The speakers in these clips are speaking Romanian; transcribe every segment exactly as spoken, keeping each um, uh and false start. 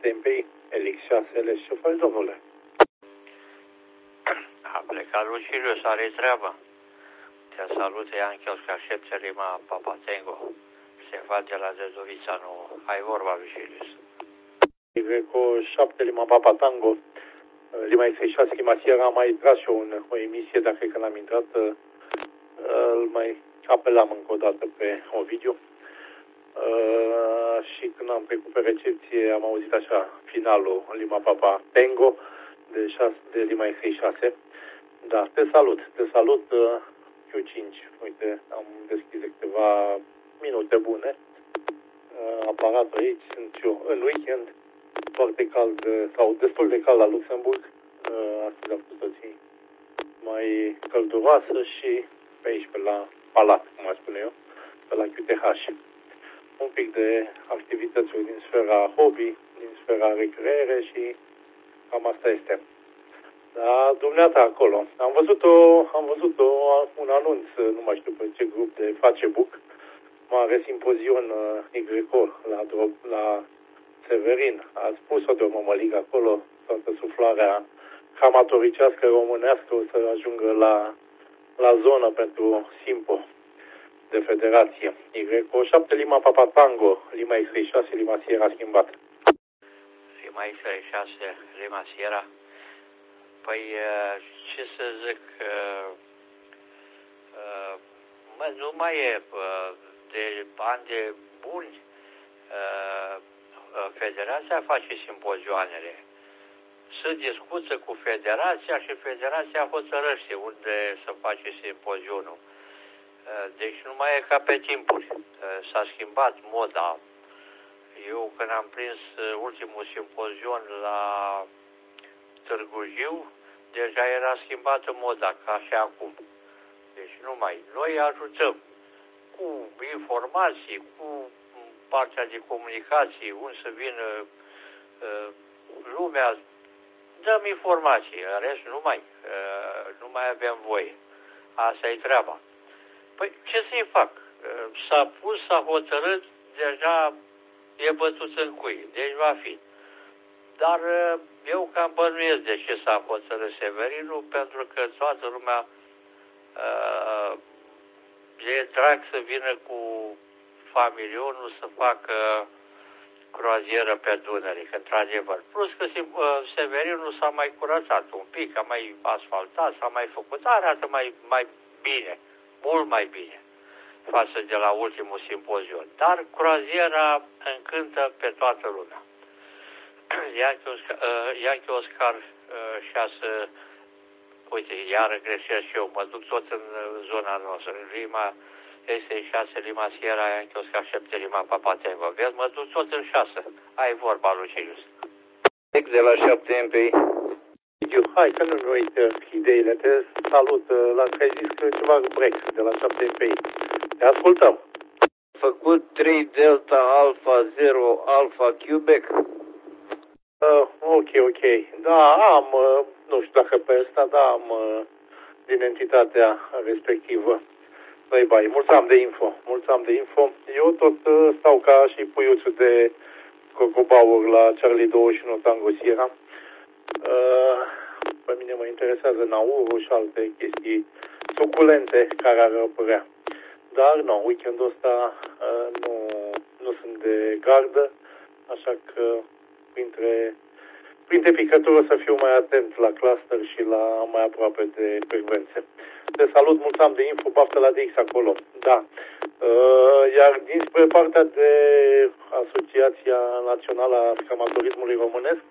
șapte M P I, Elix șase L, ce faci, domnule? A plecat Lucilius, are treabă. Te salută Ianchios, că aștepți Lima Papatengo. Se face la Zezurița, nu ai vorba, Lucilius. Greco șapte Lima Papatango, Lima X șase Lima Sierra, am mai tras și eu în o emisie, dar cred că l-am intrat, îl mai apelam încă o dată pe Ovidiu. Uh, și când am trecut pe recepție am auzit așa finalul Lima Papa Tango de, șase, de Lima X șase. Da, te salut, te salut uh, Q cinci. Uite, am deschis de câteva minute bune uh, aparatul aici, sunt eu în weekend, foarte cald sau destul de cald la Luxemburg. uh, astăzi a fost o zi mai călduroasă și pe aici, pe la Palat, cum aș spune eu, pe la Q T H. Un pic de activități din sfera hobby, din sfera recreere și cam asta este. Da, dumneata acolo. Am văzut-o, am văzut-o un anunț, nu mai știu pe ce grup de Facebook, mare simpozion uh, Y la, la Severin. A spus-o de o mămăligă acolo, toată suflarea amatoricească românească o să ajungă la, la zonă pentru Simpo de federație. Y șapte Lima Papa Tango, Lima X șase, Lima Sierra schimbat. Lima X șase, Lima Sierra. Păi, ce să zic, mă, nu mai e de ani de buni. Federația face simpozioanele. Se discută cu federația și federația hotărăște unde să face simpozionul. Deci nu mai e ca pe timpuri. S-a schimbat moda. Eu când am prins ultimul simpozion la Târgu Jiu, deja era schimbată moda, ca și acum. Deci nu mai. Noi ajutăm cu informații, cu partea de comunicații, unde să vină lumea, dăm informații. În rest nu mai. Nu mai avem voie. Asta e treaba. Păi ce să-i fac? S-a pus, s-a hotărât, deja e bătut în cui, deci va fi. Dar eu cam bănuiesc de ce s-a hotărât Severinul, pentru că toată lumea uh, e drag să vină cu familionul să facă croazieră pe Dunăre, că într-adevăr. Plus că Severinul s-a mai curățat un pic, a mai asfaltat, s-a mai făcut, arată mai, mai bine. Mult mai bine față de la ultimul simpozion. Dar croaziera încântă pe toată lumea. Yankee Oscar șase, uite, iară greșesc și eu, mă duc tot în zona noastră, Lima este șase, Lima Sierra, Yankee Oscar șapte, Lima Papa Tango. Vezi, mă duc tot în șase. Ai vorba, Lucilius. De la șapte M P I. Hai că nu-mi uit ideile. Te salut. La că ai zis că ceva break de la șapte M P I. Te ascultăm. Făcut trei Delta Alpha zero Alpha Quebec. Uh, ok, ok. Da, am, uh, nu știu dacă pe ăsta, da, am uh, din entitatea respectivă. Băi, bai, mulți am de info. Mulți am de info. Eu tot uh, stau ca și puiuțul de Cocobaur la Charlie douăzeci și unu Tango Sierra. Uh, pe mine mă interesează Nauru și alte chestii suculente care ar apărea. Dar nu, weekendul ăsta uh, nu, nu sunt de gardă, așa că printre, printre picături o să fiu mai atent la cluster și la mai aproape de frecvențe. Te salut, mulțumim de info, baftă la D X acolo. Da. Uh, iar dinspre partea de Asociația Națională a Scamatorismului Românesc,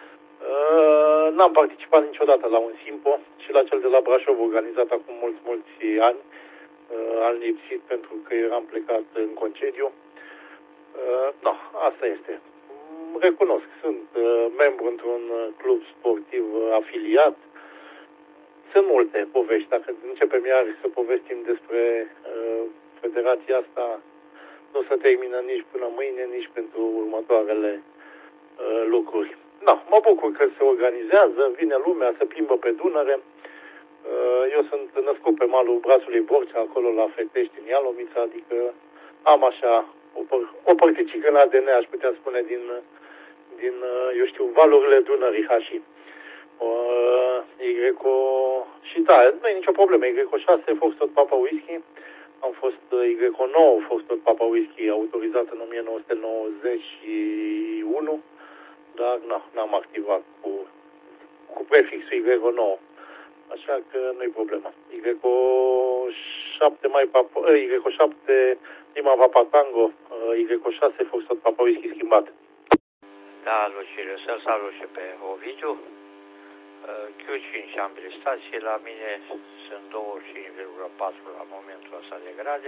Uh, n-am participat niciodată la un Simpo și la cel de la Brașov, organizat acum mulți, mulți ani, uh, am lipsit pentru că eram plecat în concediu. Uh, no, asta este. Recunosc, sunt uh, membru într-un club sportiv uh, afiliat. Sunt multe povești. Dacă începem iar să povestim despre uh, federația asta, nu se termină nici până mâine, nici pentru următoarele uh, lucruri. Da, mă bucur că se organizează, vine lumea, se plimbă pe Dunăre. Eu sunt născut pe malul brațului Borcea, acolo la Fetești, în Ialomița, adică am așa o, o părticică în A D N, aș putea spune, din, din, eu știu, valurile Dunării, Hași. Uh, Y și da, nu e nicio problemă. Y șase, Foxtrot Papa Whisky. Am fost Y nouă, Foxtrot Papa Whisky, autorizat în o mie nouă sute nouăzeci și unu, dar nu, n-am activat cu, cu prefixul Y nouă. Așa că nu-i problemă. Y șapte, mai Papa, Y șapte, Lima Papa Tango, Y șase, Foxtrot Papa Whisky schimbat. Da, Lucile, să-l salut și pe Ovidiu. Q cinci am listat și la mine sunt douăzeci și cinci virgulă patru la momentul ăsta de grade.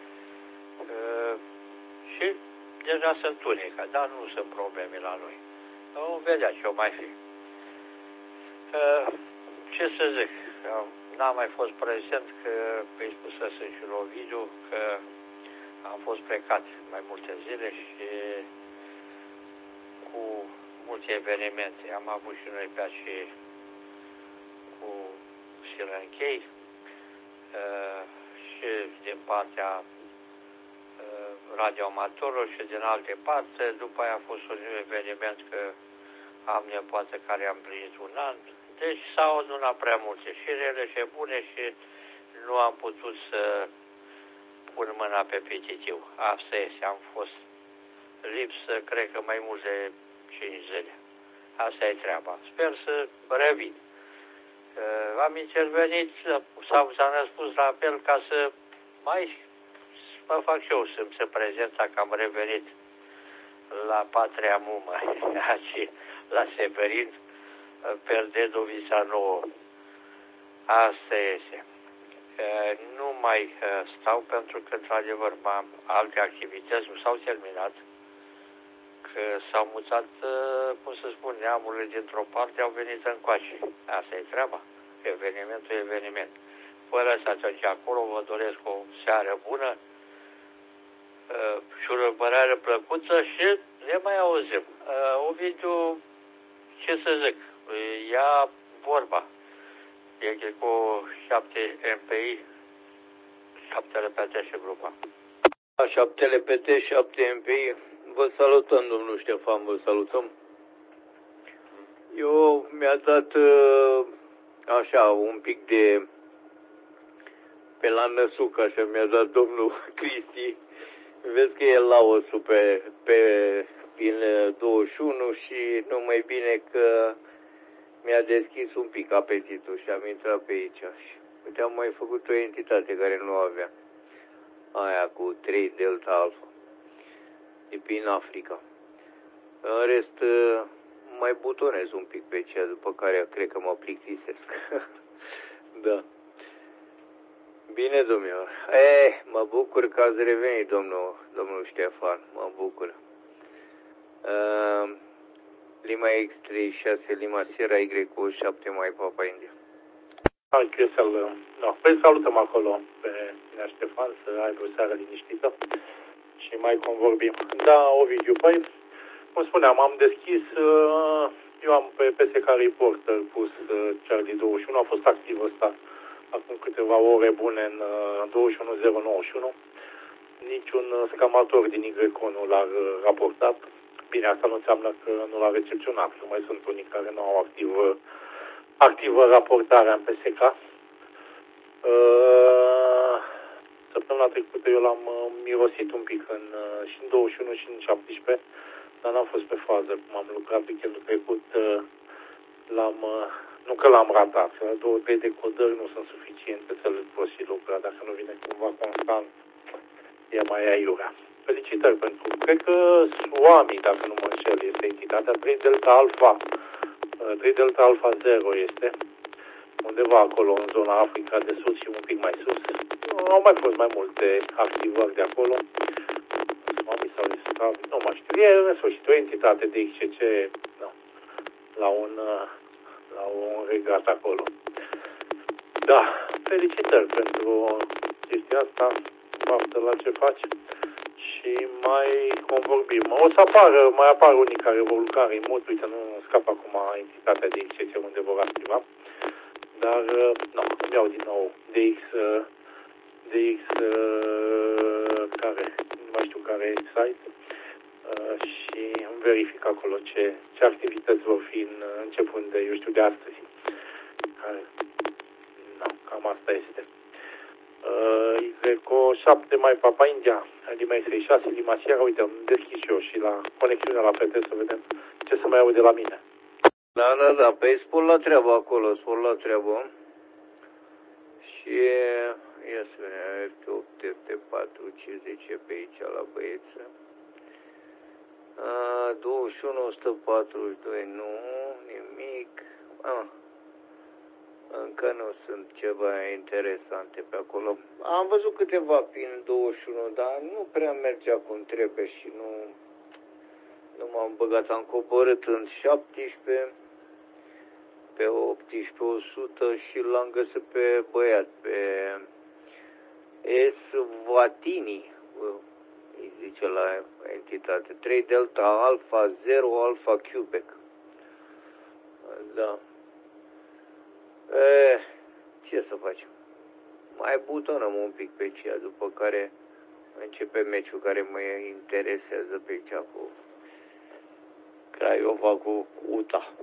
Și deja sunt unica, dar nu sunt probleme la noi. Vom vedea ce o mai fi. Ce să zic, n-am mai fost prezent, că îi spusesem și lui Ovidiu că am fost plecat mai multe zile și cu multe evenimente. Am avut și noi pe aceea cu Silenchei uh, și din partea uh, radioamatorului și din alte parte. După aia a fost un eveniment că am nepoată care am împlinit un an. Deci s-au adunat prea multe și rele și bune și nu am putut să pun mâna pe petitiv. Asta este, am fost lipsă, cred că mai mult de cinci zile. Asta e treaba. Sper să revin. Uh, am intervenit sau s-am răspuns la apel ca să mai mă fac și eu să-mi se prezenta că am revenit la patria mumă, aici, la Severin, Perdedo Visa nouă. Asta este. Uh, nu mai uh, stau pentru că, într-adevăr, am alte activități, nu s-au terminat, că s-au mutat, uh, cum să spun, neamurile dintr-o parte au venit încoace. Asta e treaba. Evenimentul e eveniment. Vă lăsați aici acolo, vă doresc o seară bună uh, și o răbărare plăcută și ne mai auzim. Uh, Ovidiu, ce să zic, ia vorba. E cu șapte M P I, șapte L P T și grupa. șapte L P T, șapte M P I. Vă salutăm, domnul Ștefan, vă salutăm. Eu mi-a dat uh, așa un pic de pe la năsuc, așa mi-a dat domnul Cristi. Vezi că e la osul pe, pe prin douăzeci și unu și nu mai bine că mi-a deschis un pic apetitul și am intrat pe aici. Și uite, am mai făcut o entitate care nu avea. Aia cu trei Delta Alpha. E prin Africa. În rest, mai butonez un pic pe cea, după care cred că mă plictisesc. Da. Bine, domnilor. Eh, mă bucur că ați revenit, domnul, domnul Ștefan. Mă bucur. Uh, Lima X treizeci și șase, Lima Sierra, Y șapte, mai Papa India. Hai, să-l... No, păi salutăm acolo pe Ina Ștefan, să aibă o seară liniștită și mai convorbim. Da, Ovidiu, păi, cum spuneam, am deschis, eu am pe P S K Reporter pus Charlie douăzeci și unu, a fost activ ăsta acum câteva ore bune în douăzeci și unu zero nouăzeci și unu. Niciun scamator din Y nu l-a raportat. Bine, asta nu înseamnă că nu l-a recepționat, că mai sunt unii care nu au activă, activă raportarea în P S K. Săptămâna trecută eu l-am mirosit un pic în, și în douăzeci și unu și în șaptesprezece, dar n-am fost pe fază, cum am lucrat weekendul trecut, l-am, nu că l-am ratat, două, trei decodări nu sunt suficiente să le poți și lucra, dacă nu vine cumva constant, e mai aiurea. Felicitări pentru, cred că Suami, dacă nu mă înșel, este entitatea, trei Delta Alpha, trei Delta Alpha zero este, undeva acolo, în zona Africa de Sud și un pic mai sus. Au mai fost mai multe activări de acolo. Suami sau Istra, nu mai știu. E în sfârșit o entitate de X C C, nu, la un, la un regat acolo. Da, felicitări pentru chestia asta, faptă la ce faci. Și mai convorbim. O să apară, mai apar unii care vor lucra remote, uite, nu scap acum entitatea de X C C unde vor activa. Dar, nu, îmi iau din nou D X, D X, care, nu mai știu care e site, uh, și îmi verific acolo ce, ce activități vor fi în, începând de, eu știu, de astăzi. Care, na, cam asta este. Uh, Iveco șapte mai Papa India, Lima X șase, Lima Sierra, uite, am deschis și eu și la conexiunea la P T să vedem ce se mai aude la mine. Da, da, da, păi spun la treabă acolo, spun la treabă. Și ia să vedem, F opt, F patru, ce zice pe aici la băieță. A, douăzeci și unu, o sută patruzeci și doi, nu, nimic. A, încă nu sunt ceva interesante pe acolo. Am văzut câteva prin douăzeci și unu, dar nu prea mergea cum trebuie și nu, nu m-am băgat. Am coborât în șaptesprezece, pe optsprezece, o sută și l-am găsit pe băiat, pe S. Vatini, îi zice la entitate, trei Delta Alpha zero Alpha Quebec. Da. E, ce să facem? Mai butonăm un pic pe aceea, după care începe meciul care mă interesează pe cea cu Craiova cu U T A.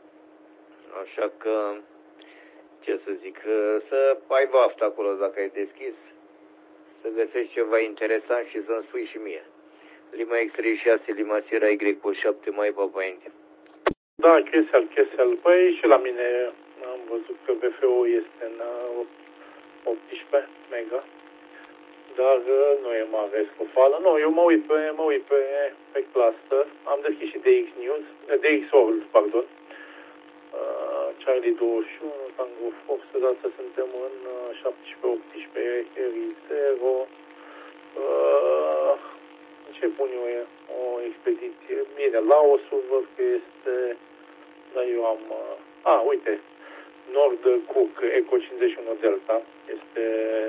Așa că, ce să zic, să ai vaftă acolo dacă ai deschis, să găsești ceva interesant și să-mi spui și mie. Lima X treizeci și șase, Lima Sierra Y șapte mai Papa India. Da, Chesel, Chesel. Păi și la mine am văzut că B F O este în optsprezece mega, dar nu e mare scofală. Nu, eu mă uit pe, mă uit pe, pe cluster, am deschis și D X News, D X World, pardon. Uh, Charlie douăzeci și unu, Tango Fox, dată suntem în uh, șaptesprezece optsprezece, Harry zero. Uh, ce pun eu e? O expediție. Bine, Laosul văd că este, dar eu am, uh, a, uite, Nord Cook, Eco cincizeci și unu Delta, este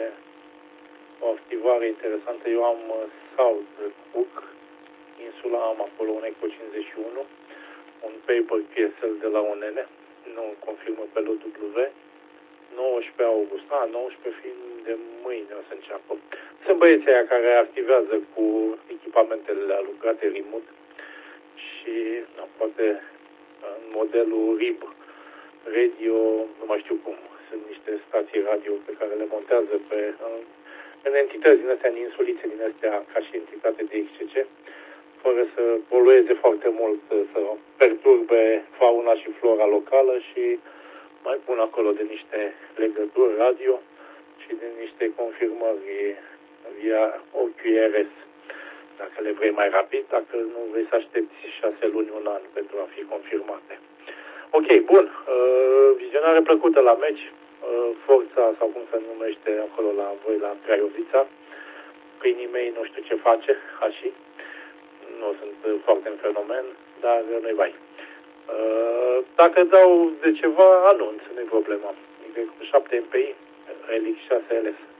o activare interesantă. Eu am uh, South Cook, insula, am acolo un Eco cincizeci și unu, un paper P S L de la O N N, nu confirmă pe L W, nouăsprezece august, a, nouăsprezece fiind de mâine o să înceapă. Sunt băieții aia care activează cu echipamentele lucrate remote și, nu, poate în modelul R I B, radio, nu mai știu cum, sunt niște stații radio pe care le montează pe, în, în entități din astea, în insulițe din astea, ca și entitate de X C C, fără să polueze foarte mult, să perturbe fauna și flora locală și mai pun acolo de niște legături radio și de niște confirmări via O Q R S, dacă le vrei mai rapid, dacă nu vrei să aștepți șase luni, un an pentru a fi confirmate. Ok, bun, uh, vizionare plăcută la meci, uh, Forța, sau cum se numește acolo la voi, la Craiovița, câinii mei nu știu ce face, așa. Nu sunt foarte în fenomen, dar nu-i bai. Dacă dau de ceva, anunț, nu-i problema. șapte M P I, Helix șase L S.